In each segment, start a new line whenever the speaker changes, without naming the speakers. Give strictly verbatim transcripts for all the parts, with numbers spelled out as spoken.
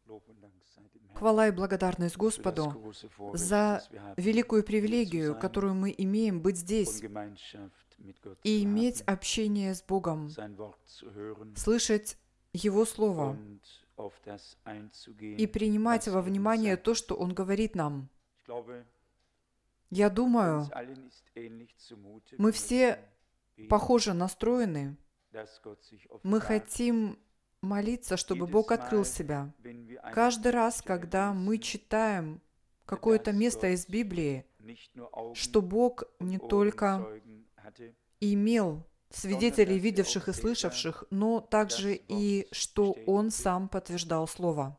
Хвала и благодарность Господу за великую привилегию, которую мы имеем быть здесь и иметь общение с Богом, слышать Его Слово и принимать во внимание то, что Он говорит нам. Я думаю, мы все похоже настроены. Мы хотим молиться, чтобы Бог открыл себя. Каждый раз, когда мы читаем какое-то место из Библии, что Бог не только имел свидетелей, видевших и слышавших, но также и что Он сам подтверждал Слово.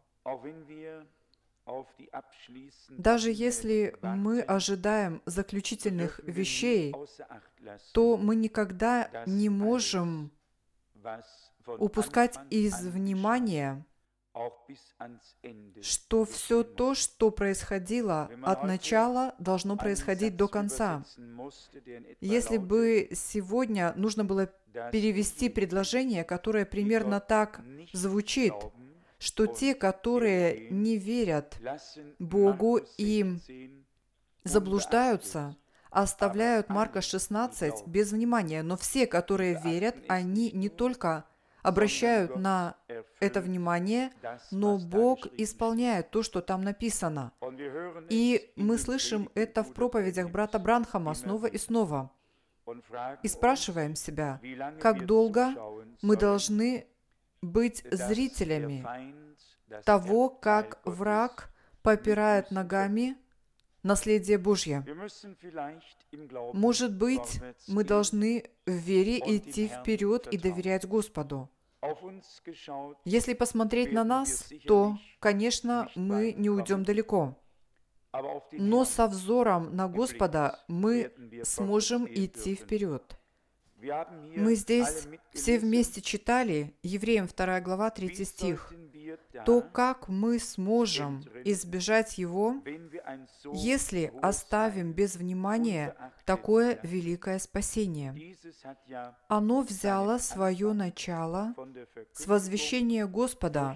Даже если мы ожидаем заключительных вещей, то мы никогда не можем упускать из внимания, что все то, что происходило от начала, должно происходить до конца. Если бы сегодня нужно было перевести предложение, которое примерно так звучит, что те, которые не верят Богу и заблуждаются, оставляют Марка шестнадцать без внимания, но все, которые верят, они не только обращают на это внимание, но Бог исполняет то, что там написано. И мы слышим это в проповедях брата Бранхама снова и снова. И спрашиваем себя, как долго мы должны быть зрителями того, как враг попирает ногами наследие Божье. Может быть, мы должны в вере идти вперед и доверять Господу. Если посмотреть на нас, то, конечно, мы не уйдем далеко. Но со взором на Господа мы сможем идти вперед. Мы здесь все вместе читали Евреям вторая глава, третий стих. То, как мы сможем избежать его, если оставим без внимания такое великое спасение. Оно взяло свое начало с возвещения Господа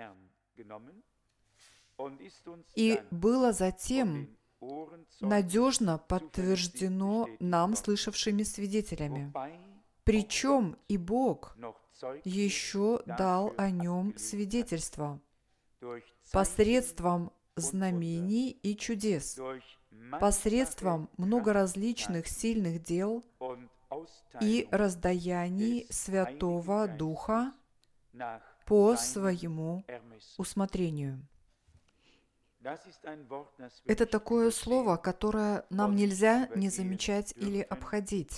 и было затем надежно подтверждено нам, слышавшими свидетелями. Причем и Бог еще дал о нем свидетельство посредством знамений и чудес, посредством многоразличных сильных дел и раздаяний Святого Духа по своему усмотрению. Это такое слово, которое нам нельзя не замечать или обходить,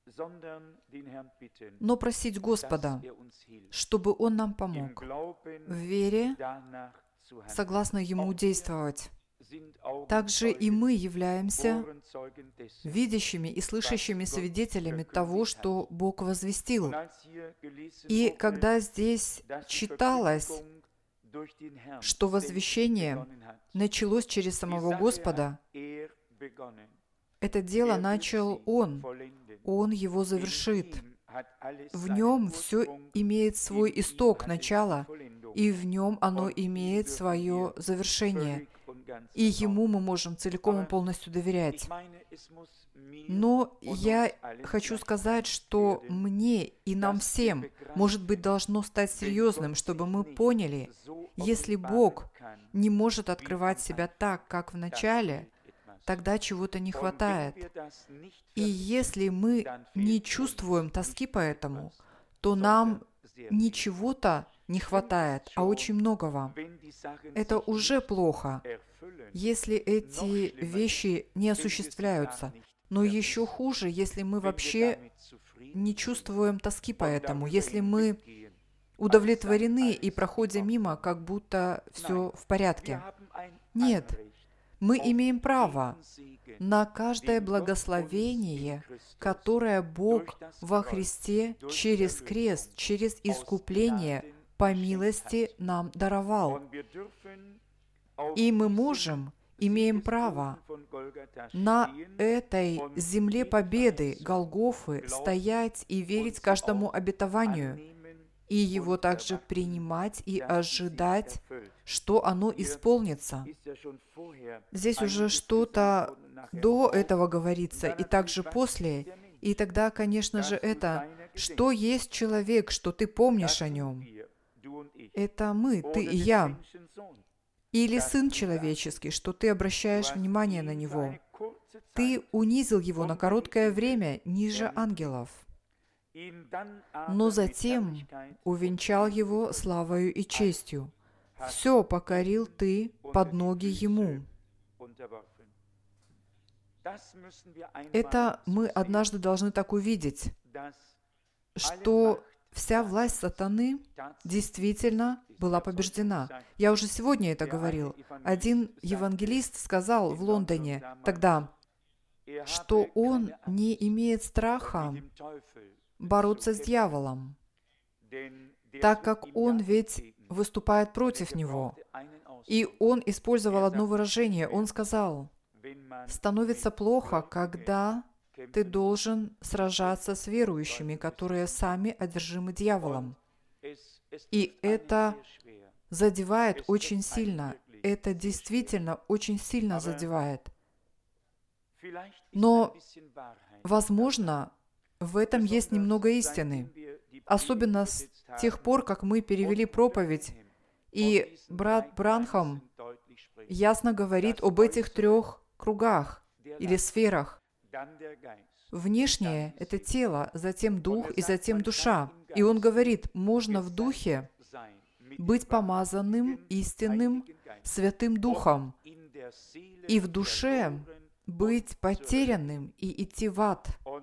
но просить Господа, чтобы Он нам помог в вере, согласно Ему действовать. Также и мы являемся видящими и слышащими свидетелями того, что Бог возвестил. И когда здесь читалось, что возвещение началось через самого Господа, это дело начал Он, Он его завершит. В нем все имеет свой исток, начало, и в нем оно имеет свое завершение. И Ему мы можем целиком и полностью доверять. Но я хочу сказать, что мне и нам всем, может быть, должно стать серьезным, чтобы мы поняли, если Бог не может открывать себя так, как в начале, тогда чего-то не хватает. И если мы не чувствуем тоски по этому, то нам ничего-то не хватает, а очень многого. Это уже плохо, если эти вещи не осуществляются. Но еще хуже, если мы вообще не чувствуем тоски по этому, если мы удовлетворены и проходим мимо, как будто все в порядке. Нет. Мы имеем право на каждое благословение, которое Бог во Христе через крест, через искупление по милости нам даровал. И мы можем, имеем право на этой земле победы Голгофы стоять и верить каждому обетованию и его также принимать и ожидать, что оно исполнится. Здесь уже что-то до этого говорится, и также после. И тогда, конечно же, это, что есть человек, что ты помнишь о нем. Это мы, ты и я. Или Сын Человеческий, что ты обращаешь внимание на Него. Ты унизил Его на короткое время ниже ангелов, но затем увенчал Его славою и честью. Все покорил ты под ноги Ему. Это мы однажды должны так увидеть, что вся власть сатаны действительно была побеждена. Я уже сегодня это говорил. Один евангелист сказал в Лондоне тогда, что он не имеет страха бороться с дьяволом, так как он ведь выступает против него. И он использовал одно выражение. Он сказал, становится плохо, когда ты должен сражаться с верующими, которые сами одержимы дьяволом. И это задевает очень сильно. Это действительно очень сильно задевает. Но, возможно, в этом есть немного истины. Особенно с тех пор, как мы перевели проповедь, и брат Бранхам ясно говорит об этих трех кругах или сферах. Внешнее — это тело, затем дух и затем душа. И он говорит, можно в духе быть помазанным истинным Святым Духом, и в душе быть потерянным и идти в ад.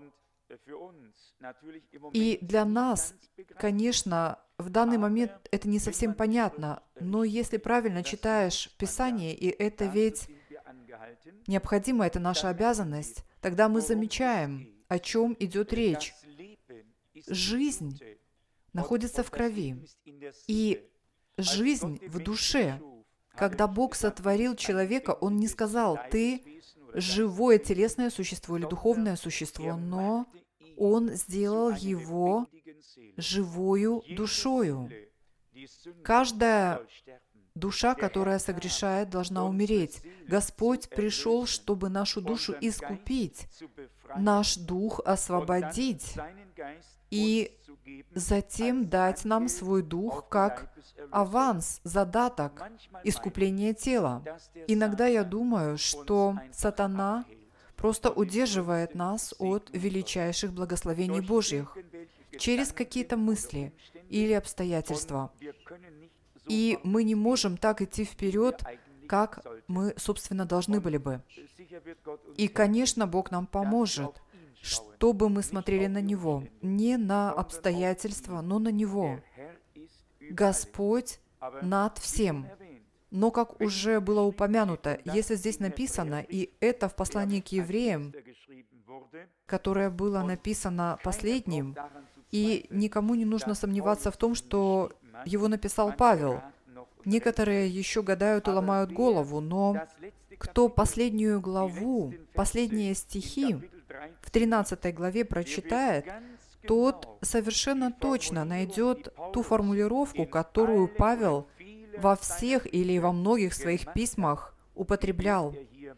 И для нас, конечно, в данный момент это не совсем понятно, но если правильно читаешь Писание, и это ведь необходимо, это наша обязанность, тогда мы замечаем, о чем идет речь. Жизнь находится в крови, и жизнь в душе. Когда Бог сотворил человека, Он не сказал, ты живое телесное существо или духовное существо, но Он сделал его живою душою. Каждая душа, которая согрешает, должна умереть. Господь пришел, чтобы нашу душу искупить, наш дух освободить и затем дать нам свой дух как аванс, задаток, искупления тела. Иногда я думаю, что сатана просто удерживает нас от величайших благословений Божьих через какие-то мысли или обстоятельства. И мы не можем так идти вперед, как мы, собственно, должны были бы. И, конечно, Бог нам поможет, чтобы мы смотрели на Него. Не на обстоятельства, но на Него. Господь над всем. Но, как уже было упомянуто, если здесь написано, и это в послании к евреям, которое было написано последним, и никому не нужно сомневаться в том, что его написал Павел. Некоторые еще гадают и ломают голову, но кто последнюю главу, последние стихи в тринадцатой главе прочитает, тот совершенно точно найдет ту формулировку, которую Павел во всех или во многих своих письмах употреблял.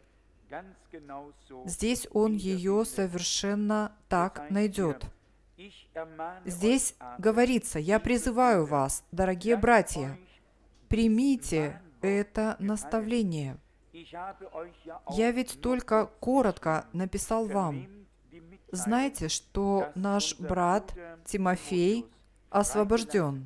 Здесь он ее совершенно так найдет. Здесь говорится, «Я призываю вас, дорогие братья, примите это наставление». Я ведь только коротко написал вам. Знаете, что наш брат Тимофей освобожден.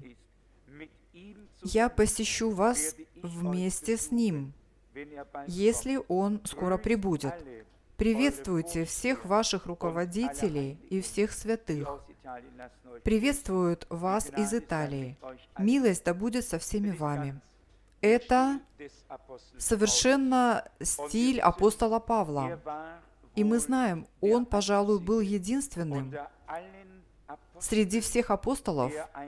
Я посещу вас вместе с ним, если он скоро прибудет. Приветствуйте всех ваших руководителей и всех святых. Приветствуют вас из Италии. Милость да будет со всеми вами. Это совершенно стиль апостола Павла. И мы знаем, он, пожалуй, был единственным среди всех апостолов,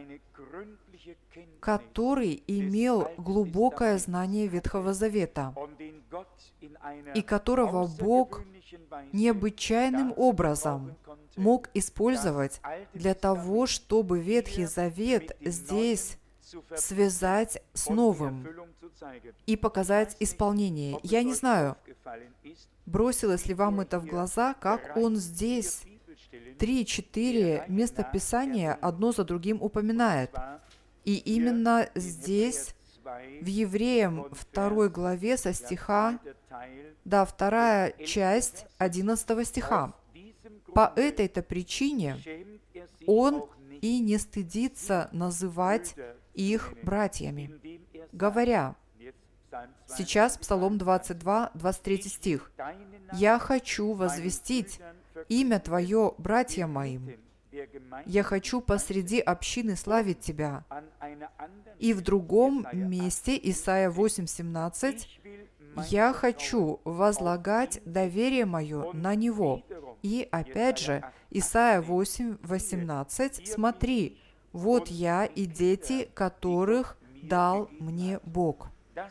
который имел глубокое знание Ветхого Завета, и которого Бог необычайным образом мог использовать для того, чтобы Ветхий Завет здесь связать с Новым и показать исполнение. Я не знаю, бросилось ли вам это в глаза, как он здесь три-четыре местописания одно за другим упоминает. И именно здесь, в Евреям второй главе со стиха, да, вторая часть одиннадцатого стиха. По этой-то причине он и не стыдится называть их братьями, говоря, сейчас Псалом двадцать два, двадцать третий стих, «Я хочу возвестить имя Твое братьям моим, я хочу посреди общины славить Тебя». И в другом месте, Исайя восемь, семнадцать, «Я хочу возлагать доверие мое на Него». И опять же, Исайя восемь, восемнадцать, «Смотри, вот я и дети, которых дал мне Бог».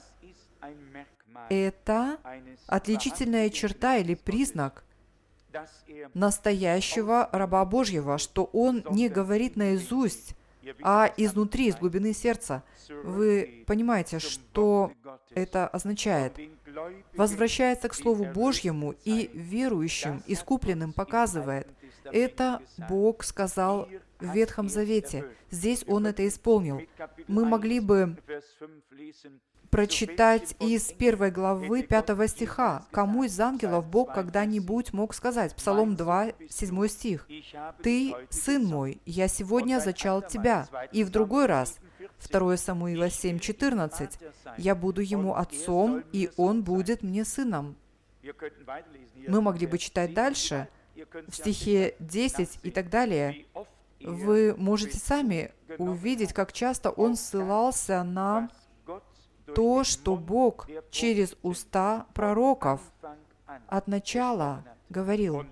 Это отличительная черта или признак настоящего раба Божьего, что он не говорит наизусть, а изнутри, из глубины сердца. Вы понимаете, что это означает? Возвращается к Слову Божьему и верующим, искупленным показывает. Это Бог сказал в Ветхом Завете. Здесь Он это исполнил. Мы могли бы прочитать из первой главы пятого стиха. Кому из ангелов Бог когда-нибудь мог сказать? Псалом два, седьмой стих. «Ты, сын мой, я сегодня зачал тебя». И в другой раз, второе Самуила семь, четырнадцать. «Я буду ему отцом, и он будет мне сыном». Мы могли бы читать дальше, в стихе десять и так далее. Вы можете сами увидеть, как часто он ссылался на то, что Бог через уста пророков от начала говорил.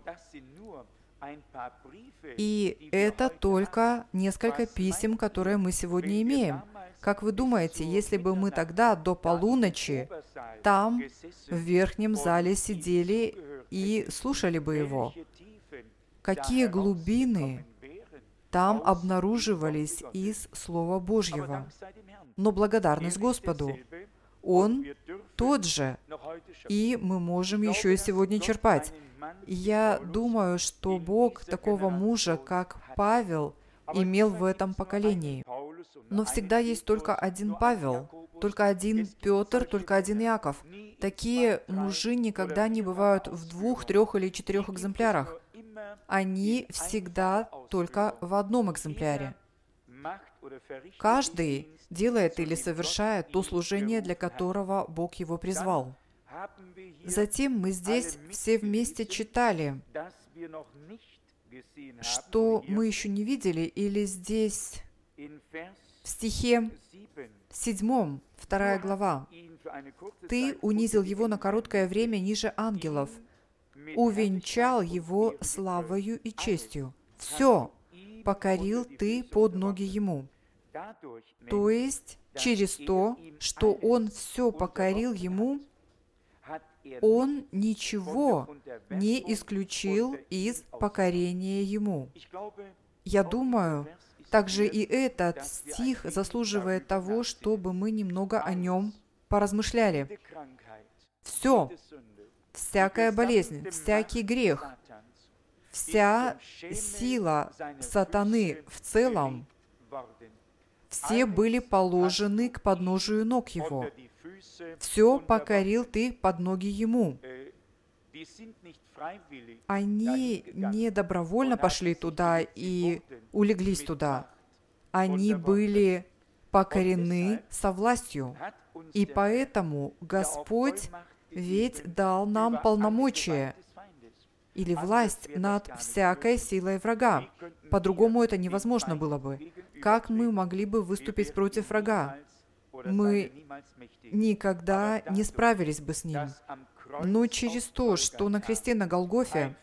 И это только несколько писем, которые мы сегодня имеем. Как вы думаете, если бы мы тогда до полуночи там, в верхнем зале, сидели и слушали бы его, какие глубины там обнаруживались из Слова Божьего? Но благодарность Господу, Он тот же, и мы можем еще и сегодня черпать. Я думаю, что Бог такого мужа, как Павел, имел в этом поколении. Но всегда есть только один Павел, только один Петр, только один Иаков. Такие мужи никогда не бывают в двух, трех или четырех экземплярах. Они всегда только в одном экземпляре. Каждый делает или совершает то служение, для которого Бог его призвал. Затем мы здесь все вместе читали, что мы еще не видели, или здесь в стихе седьмом, вторая глава. «Ты унизил его на короткое время ниже ангелов, увенчал его славою и честью. Все покорил ты под ноги ему». То есть, через то, что он все покорил ему, он ничего не исключил из покорения ему. Я думаю, также и этот стих заслуживает того, чтобы мы немного о нем поразмышляли. Все, всякая болезнь, всякий грех, вся сила сатаны в целом, все были положены к подножию ног его. Все покорил ты под ноги ему. Они не добровольно пошли туда и улеглись туда. Они были покорены со властью. И поэтому Господь ведь дал нам полномочия или власть над всякой силой врага. По-другому это невозможно было бы. Как мы могли бы выступить против врага? Мы никогда не справились бы с ним. Но через то, что на кресте на Голгофе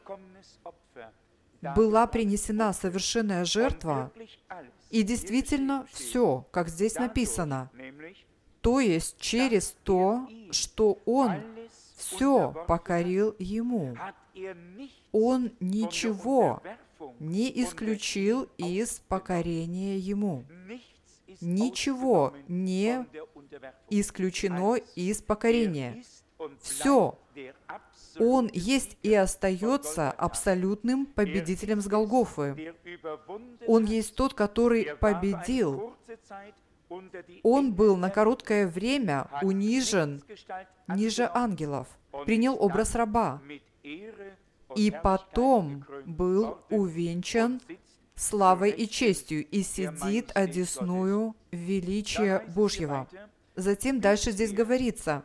была принесена совершенная жертва, и действительно все, как здесь написано, то есть через то, что Он все покорил Ему. Он ничего не исключил из покорения Ему. Ничего не исключено из покорения. Все. Он есть и остается абсолютным победителем с Голгофы. Он есть тот, который победил. Он был на короткое время унижен ниже ангелов, принял образ раба, и потом был увенчан славой и честью и сидит одесную величия Божьего. Затем дальше здесь говорится: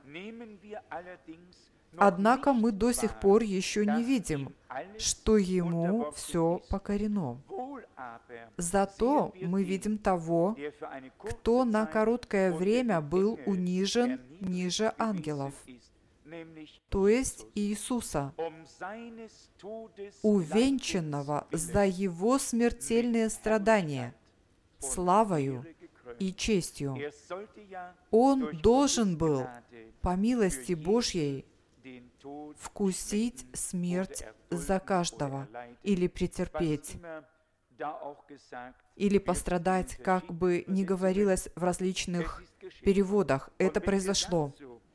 «Однако мы до сих пор еще не видим, что Ему все покорено. Зато мы видим того, кто на короткое время был унижен ниже ангелов, то есть Иисуса, увенчанного за Его смертельные страдания, славою и честью. Он должен был, по милости Божьей, вкусить смерть за каждого, или претерпеть, или пострадать, как бы ни говорилось в различных переводах. Это произошло.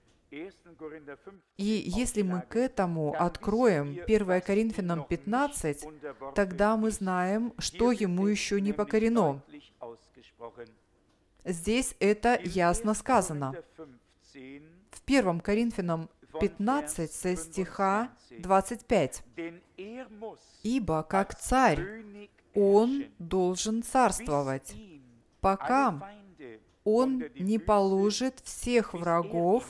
И если мы к этому откроем первое Коринфянам пятнадцать, тогда мы знаем, что Ему еще не покорено. Здесь это ясно сказано. В первом Коринфянам пятнадцать со стиха двадцать пять. «Ибо как царь Он должен царствовать, пока Он не положит всех врагов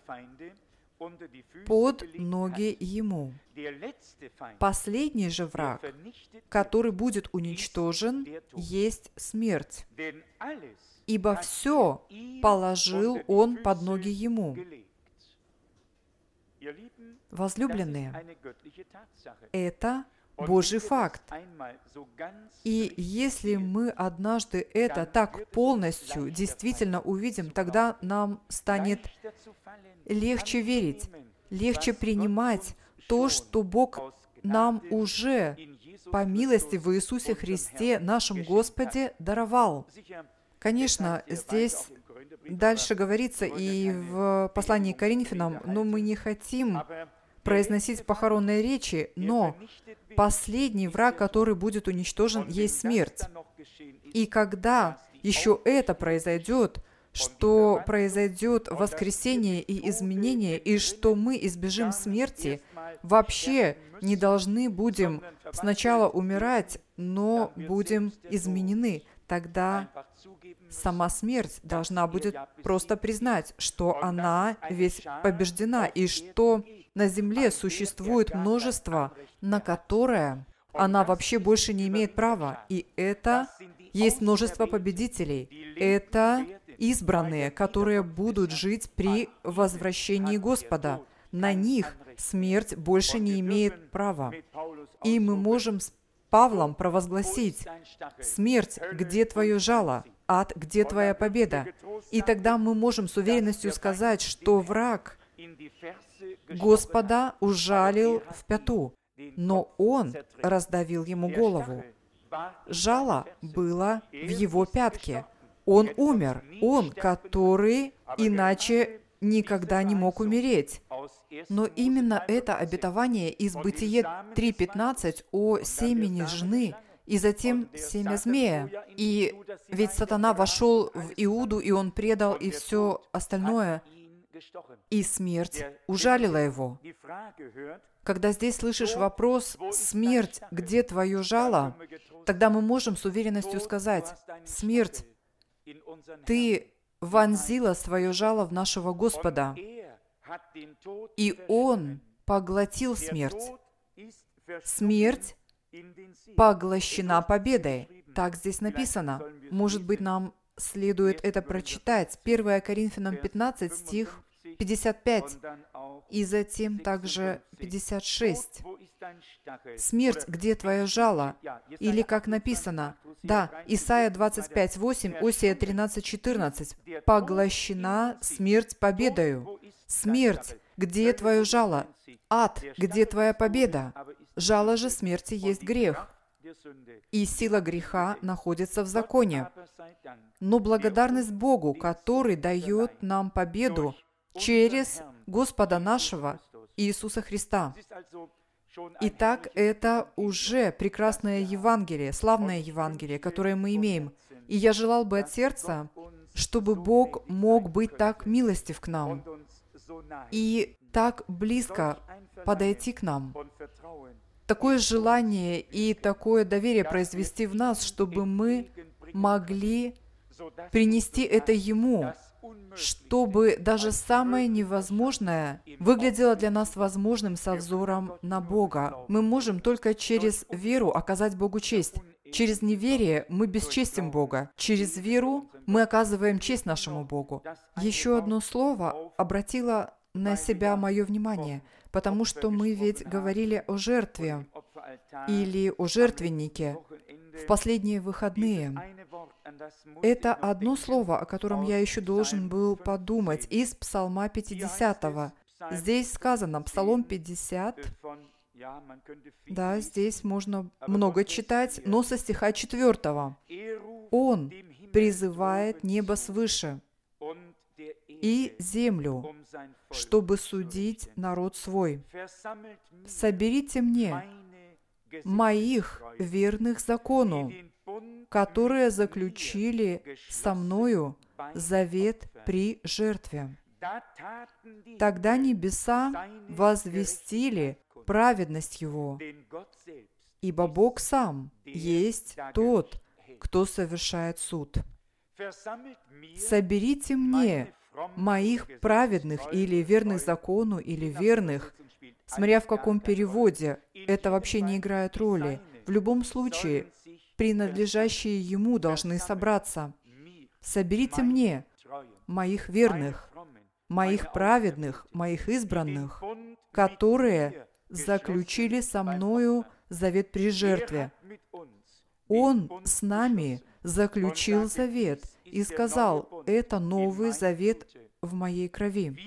под ноги Ему. Последний же враг, который будет уничтожен, есть смерть. Ибо все положил Он под ноги Ему». Возлюбленные, это Божий факт. И если мы однажды это так полностью действительно увидим, тогда нам станет легче верить, легче принимать то, что Бог нам уже по милости в Иисусе Христе, нашем Господе, даровал. Конечно, здесь дальше говорится и в послании к Коринфянам, но мы не хотим произносить похоронные речи, но последний враг, который будет уничтожен, есть смерть. И когда еще это произойдет, что произойдет воскресение и изменение, и что мы избежим смерти, вообще не должны будем сначала умирать, но будем изменены. Тогда сама смерть должна будет просто признать, что она ведь побеждена, и что на земле существует множество, на которое она вообще больше не имеет права. И это есть множество победителей. Это избранные, которые будут жить при возвращении Господа. На них смерть больше не имеет права. И мы можем с Павлом провозгласить: «Смерть, где твое жало? Ад, где твоя победа?» И тогда мы можем с уверенностью сказать, что враг Господа ужалил в пяту, но Он раздавил ему голову. Жало было в его пятке. Он умер. Он, который иначе никогда не мог умереть. Но именно это обетование из Бытие три пятнадцать о семени жны, и затем семя змея. И ведь сатана вошел в Иуду, и он предал, и все остальное, и смерть ужалила его. Когда здесь слышишь вопрос «Смерть, где твое жало?», тогда мы можем с уверенностью сказать: «Смерть, ты вонзила свое жало в нашего Господа, и Он поглотил смерть. Смерть поглощена победой». Так здесь написано. Может быть, нам следует это прочитать. первое Коринфянам пятнадцать, стих пятьдесят пять, и затем также пятьдесят шесть. «Смерть, где твое жало?» Или, как написано, да, Исайя двадцать пять, восемь, Осия тринадцать, четырнадцать. «Поглощена смерть победою». Смерть, где твое жало? Ад, где твоя победа? Жало же смерти есть грех, и сила греха находится в законе. Но благодарность Богу, который дает нам победу через Господа нашего Иисуса Христа. Итак, это уже прекрасное Евангелие, славное Евангелие, которое мы имеем. И я желал бы от сердца, чтобы Бог мог быть так милостив к нам и так близко подойти к нам. Такое желание и такое доверие произвести в нас, чтобы мы могли принести это Ему, чтобы даже самое невозможное выглядело для нас возможным со взором на Бога. Мы можем только через веру оказать Богу честь. Через неверие мы бесчестим Бога. Через веру мы оказываем честь нашему Богу. Еще одно слово обратило на себя мое внимание, потому что мы ведь говорили о жертве или о жертвеннике в последние выходные. Это одно слово, о котором я еще должен был подумать, из Псалма пятидесятого. Здесь сказано, Псалом пятьдесят, да, здесь можно много читать, но со стиха четвертого. Он призывает небо свыше и землю, чтобы судить народ свой. Соберите мне моих верных закону, которые заключили со мною завет при жертве. Тогда небеса возвестили праведность Его, ибо Бог сам есть тот, кто совершает суд. Соберите мне моих праведных или верных закону, или верных, смотря в каком переводе, это вообще не играет роли. В любом случае, принадлежащие Ему должны собраться. Соберите мне моих верных, моих праведных, моих избранных, которые заключили со мною завет при жертве. Он с нами заключил завет и сказал, это новый завет в моей крови.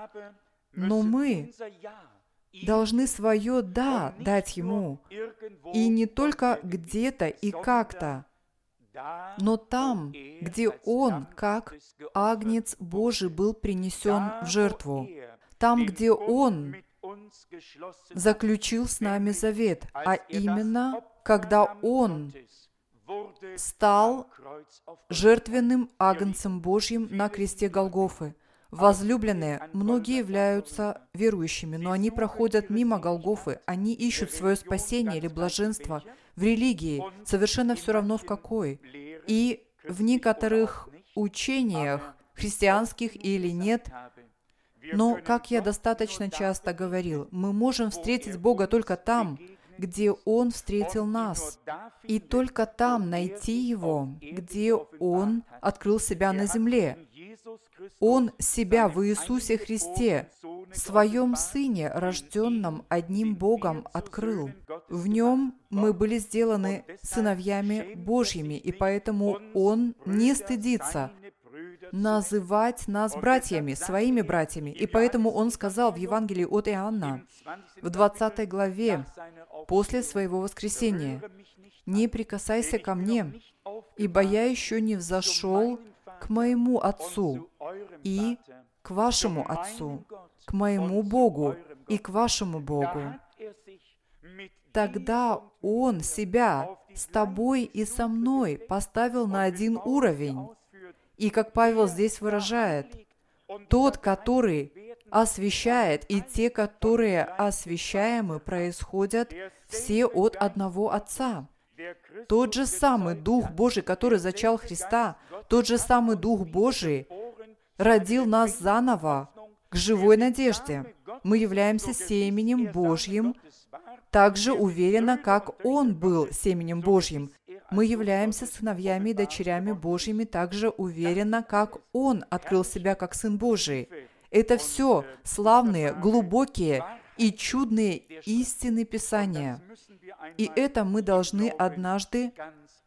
Но мы должны свое «да» дать Ему. И не только где-то и как-то, но там, где Он, как Агнец Божий, был принесен в жертву. Там, где Он заключил с нами завет, а именно, когда Он стал жертвенным Агнцем Божьим на кресте Голгофы. Возлюбленные, многие являются верующими, но они проходят мимо Голгофы, они ищут свое спасение или блаженство в религии, совершенно все равно в какой. И в некоторых учениях, христианских или нет, но, как я достаточно часто говорил, мы можем встретить Бога только там, где Он встретил нас, и только там найти Его, где Он открыл себя на земле. Он себя в Иисусе Христе, в Своем Сыне, рожденном одним Богом, открыл. В Нем мы были сделаны сыновьями Божьими, и поэтому Он не стыдится называть нас братьями, своими братьями. И поэтому Он сказал в Евангелии от Иоанна, в двадцатой главе, после Своего воскресения, «Не прикасайся ко мне, ибо я еще не взошел к моему Отцу и к вашему Отцу, к моему Богу и к вашему Богу». Тогда Он себя с тобой и со мной поставил на один уровень. И, как Павел здесь выражает, тот, который освящает, и те, которые освящаемы, происходят все от одного Отца. Тот же самый Дух Божий, который зачал Христа, тот же самый Дух Божий родил нас заново к живой надежде. Мы являемся семенем Божьим так же уверенно, как Он был семенем Божьим. Мы являемся сыновьями и дочерями Божьими так же уверенно, как Он открыл себя как Сын Божий. Это все славные, глубокие и чудные истины Писания. И это мы должны однажды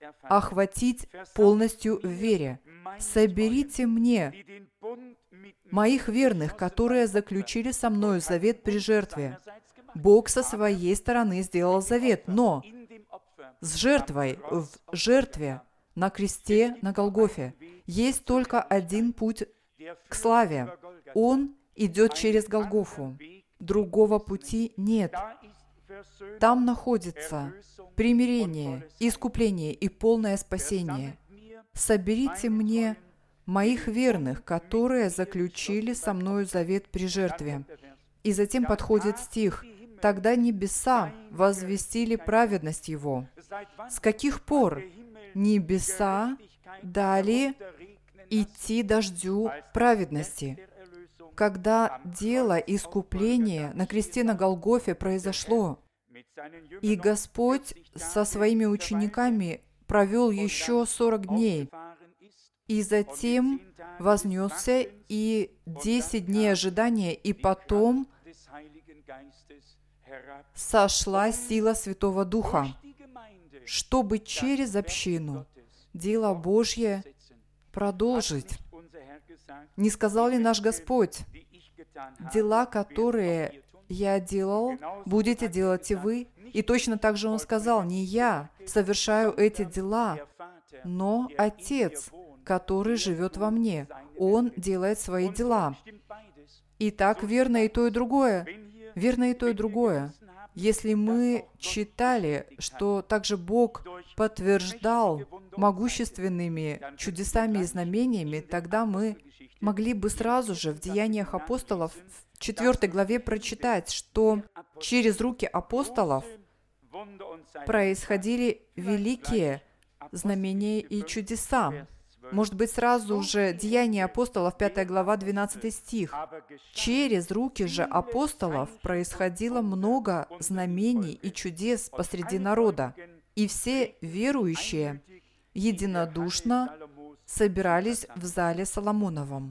охватить полностью в вере. «Соберите мне моих верных, которые заключили со мною завет при жертве. Бог со своей стороны сделал завет, но с жертвой в жертве на кресте на Голгофе есть только один путь к славе. Он идет через Голгофу. Другого пути нет. Там находится примирение, искупление и полное спасение. Соберите мне моих верных, которые заключили со мною завет при жертве. И затем подходит стих. Тогда небеса возвестили праведность Его. С каких пор небеса дали идти дождю праведности? Когда дело искупления на кресте на Голгофе произошло, и Господь со своими учениками провел еще сорок дней, и затем вознесся, и десять дней ожидания, и потом сошла сила Святого Духа, чтобы через общину дело Божье продолжить. Не сказал ли наш Господь: «Дела, которые я делал, будете делать и вы»? И точно так же Он сказал: «Не я совершаю эти дела, но Отец, который живет во мне. Он делает свои дела». И так верно и то, и другое. Верно и то, и другое. Если мы читали, что также Бог подтверждал могущественными чудесами и знамениями, тогда мы могли бы сразу же в Деяниях апостолов в четвёртой главе прочитать, что через руки апостолов происходили великие знамения и чудеса. Может быть, сразу же Деяния апостолов, пятая глава, двенадцатый стих. «Через руки же апостолов происходило много знамений и чудес посреди народа, и все верующие единодушно собирались в зале Соломоновом».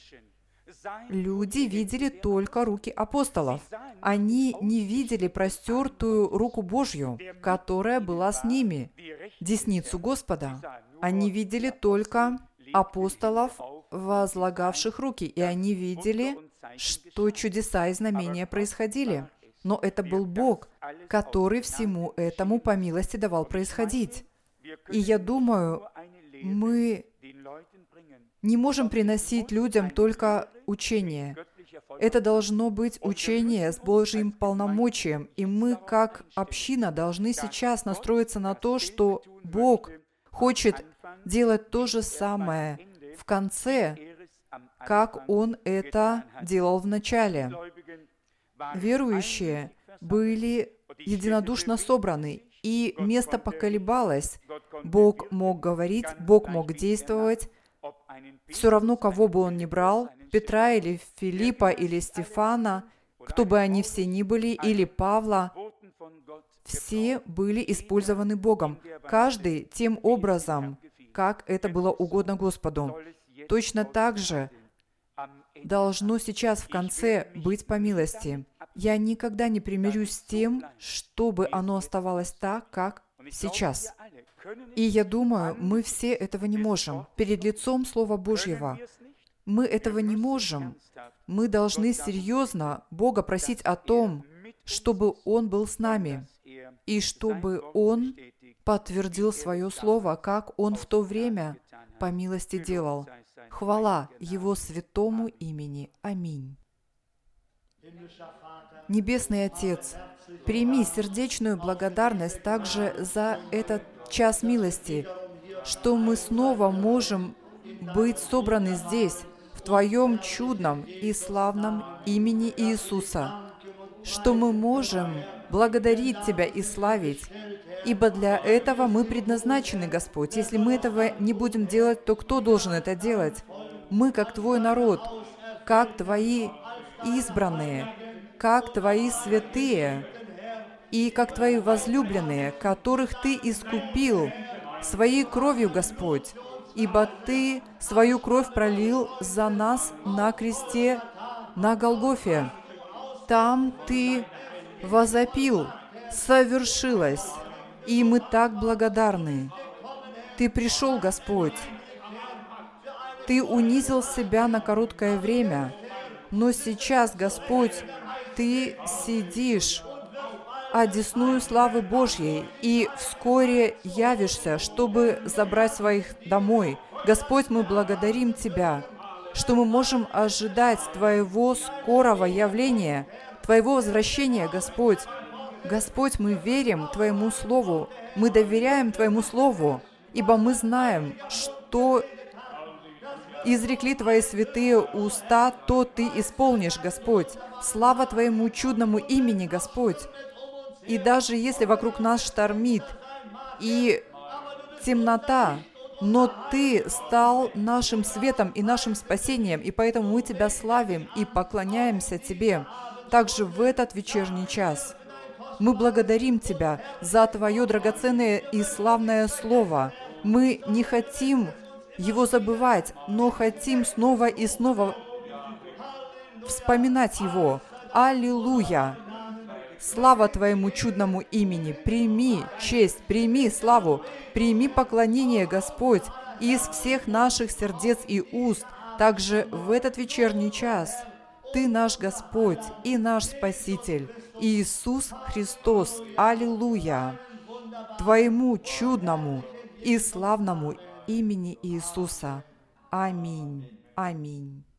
Люди видели только руки апостолов. Они не видели простертую руку Божью, которая была с ними, десницу Господа. Они видели только апостолов, возлагавших руки, и они видели, что чудеса и знамения происходили. Но это был Бог, который всему этому по милости давал происходить. И я думаю, мы не можем приносить людям только учение. Это должно быть учение с Божьим полномочием, и мы, как община, должны сейчас настроиться на то, что Бог хочет делать то же самое в конце, как Он это делал в начале. Верующие были единодушно собраны, и место поколебалось. Бог мог говорить, Бог мог действовать. Все равно, кого бы Он ни брал, Петра или Филиппа или Стефана, кто бы они все ни были, или Павла, все были использованы Богом, каждый тем образом, как это было угодно Господу. Точно так же должно сейчас в конце быть по милости. Я никогда не примирюсь с тем, чтобы оно оставалось так, как сейчас. И я думаю, мы все этого не можем. Перед лицом Слова Божьего мы этого не можем. Мы должны серьезно Бога просить о том, чтобы Он был с нами, и чтобы Он подтвердил свое Слово, как Он в то время по милости делал. Хвала Его святому имени. Аминь. Небесный Отец, прими сердечную благодарность также за этот час милости, что мы снова можем быть собраны здесь, в Твоем чудном и славном имени Иисуса, что мы можем благодарить Тебя и славить, ибо для этого мы предназначены, Господь. Если мы этого не будем делать, то кто должен это делать? Мы, как Твой народ, как Твои избранные, как Твои святые и как Твои возлюбленные, которых Ты искупил Своей кровью, Господь, ибо Ты свою кровь пролил за нас на кресте на Голгофе. Там Ты возопил: «Совершилось!» И мы так благодарны. Ты пришел, Господь. Ты унизил себя на короткое время, но сейчас, Господь, Ты сидишь одесную славы Божьей, и вскоре явишься, чтобы забрать своих домой. Господь, мы благодарим Тебя, что мы можем ожидать Твоего скорого явления, Твоего возвращения, Господь. Господь, мы верим Твоему Слову, мы доверяем Твоему Слову, ибо мы знаем, что изрекли Твои святые уста, то Ты исполнишь, Господь. Слава Твоему чудному имени, Господь. И даже если вокруг нас штормит и темнота, но Ты стал нашим светом и нашим спасением, и поэтому мы Тебя славим и поклоняемся Тебе. Также в этот вечерний час мы благодарим Тебя за Твое драгоценное и славное Слово. Мы не хотим его забывать, но хотим снова и снова вспоминать его. Аллилуйя! Слава Твоему чудному имени! Прими честь, прими славу, прими поклонение, Господь, из всех наших сердец и уст. Также в этот вечерний час Ты наш Господь и наш Спаситель, Иисус Христос. Аллилуйя! Твоему чудному и славному имени Иисуса. Аминь. Аминь.